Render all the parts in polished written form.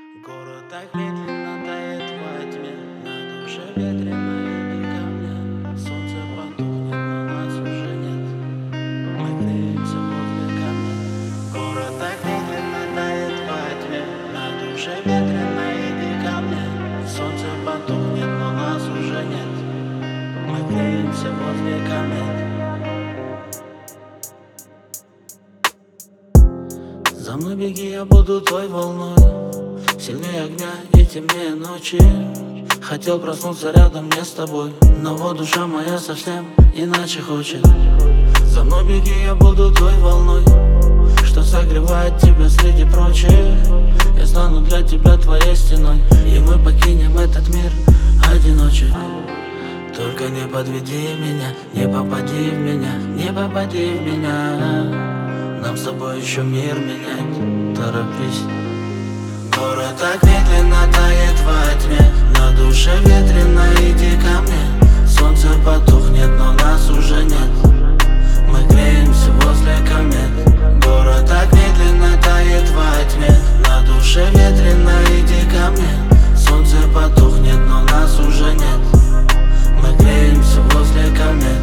Город так медленно тает во тьме, на душе ветрено и ко мне. Солнце потухнет, но нас уже нет. Мы греемся возле камня. Город так медленно тает во тьме, на душе ветрено иди ко мне. Солнце потухнет, но нас уже нет. Мы греемся возле камня. За мной беги, я буду той волной, сильнее огня и темнее ночи. Хотел проснуться рядом мне с тобой, но вот душа моя совсем иначе хочет. За мной беги, я буду той волной, что согревает тебя среди прочих. Я стану для тебя твоей стеной, и мы покинем этот мир одиночек. Только не подведи меня, не попади в меня, не попади в меня. Нам с тобой еще мир менять, торопись. Город так медленно тает во тьме, на душе ветрено, иди ко мне. Солнце потухнет, но нас уже нет. Мы греемся возле комет. Город так медленно тает во тьме, на душе ветрено, иди ко мне. Солнце потухнет, но нас уже нет. Мы греемся возле комет.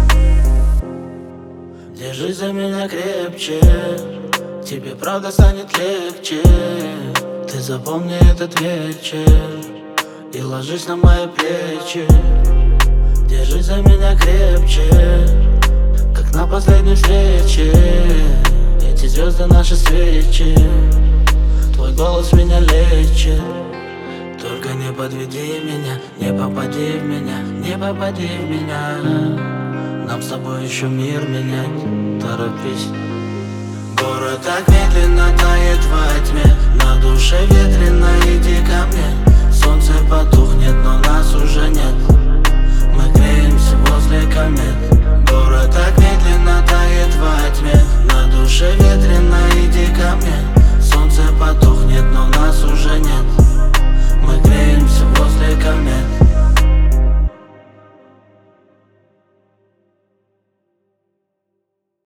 Держись за меня крепче, тебе правда станет легче. Ты запомни этот вечер и ложись на мои плечи. Держись за меня крепче, как на последней встрече. Эти звезды наши свечи, твой голос меня лечит. Только не подведи меня, не попади в меня, не попади в меня. Нам с тобой еще мир менять, торопись. Город так медленно тает во тьме,